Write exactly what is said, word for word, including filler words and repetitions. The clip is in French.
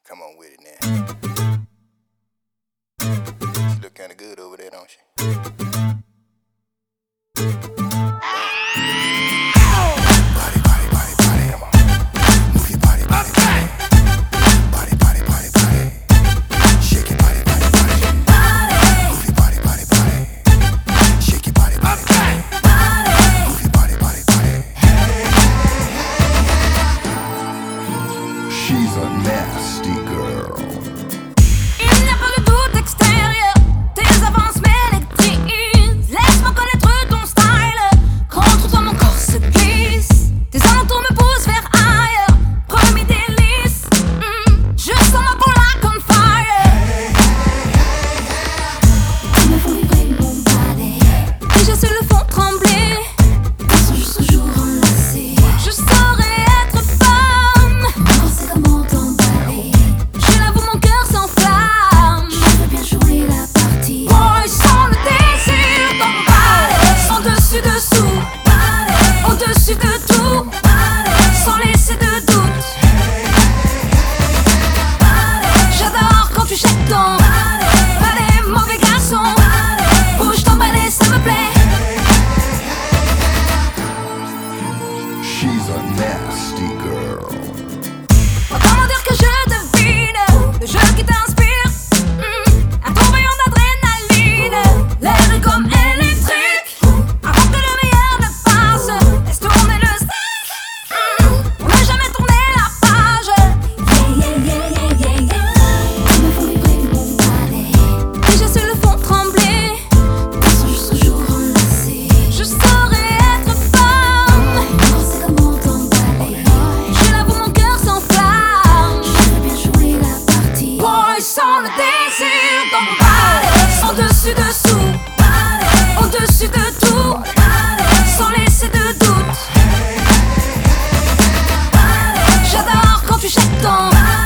Come on with it now. She look kinda good over there, don't she? Body, body, body, body, come on. Move your body, body, body. Body, body, body, body. Shake your body, body, body. Move your body, body, body. Shake your body, body, body. Move your body, body, body. She's a nasty girl. Il n'y a pas de doute extérieur, tes avances m'électrisent. Laisse-moi connaître ton style, contre toi mon corps se glisse. Tes alentours me poussent vers ailleurs, promis délice. mm, Je sens ma peau like on fire. Tu me fais vibrer mon body, et je sais le fond trembler. Passons jour sur jour enlacés. Je saurais être femme, on sait comment t'emballer. Je l'avoue mon cœur s'enflamme, je veux bien jouer la partie. Boy, sans le désir d'emballer, en dessus dessous, au-dessus de tout, sans laisser de doute. J'adore quand tu jettes ton balai, mauvais garçon. Bouge ton balai, ça me plaît. She's a nasty girl. Comment dire que je devine le jeu qui t'inspire. mm, Un tourbillon d'adrénaline, l'air est comme électrique. Avant que le meilleur ne passe, laisse tourner le stick. mm, On n'a jamais tourné la page. Yeah, yeah, yeah, yeah, yeah, yeah. Tu me fais vibrer mon balai, et je sais le fond trembler. Passons jour sur jour enlacés. Je saurais être femme, on sait comment t'emballer. Je l'avoue mon cœur s'enflamme, je veux bien jouer la partie. Boy, sans le désir d'emballer, en dessus dessous, au-dessus de tout, sans laisser de doute. J'adore quand tu jettes ton